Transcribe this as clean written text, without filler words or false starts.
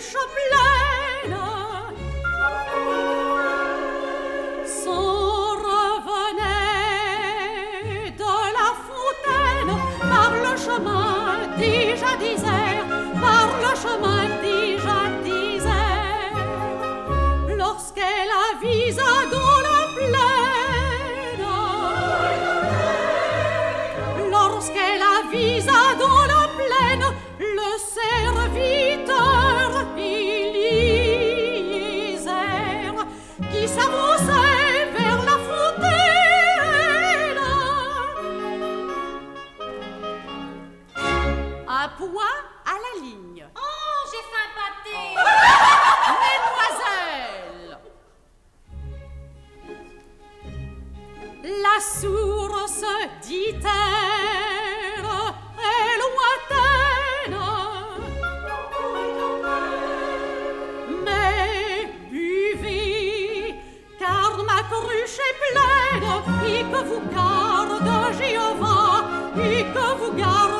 cruche pleine. S'en revenait de la fontaine par le chemin déjà désert, par le chemin déjà désert. Lorsqu'elle avisa dans la plaine, lorsqu'elle avisa dans la plaine le serviteur Élisère qui s'avançait vers la fontaine. Un point à la ligne. Oh, j'ai faim pâté. Mesdemoiselles, la source dit-elle est lointaine, mais buvez, car ma cruche est pleine, et que vous garde Jéhovah, et que vous garde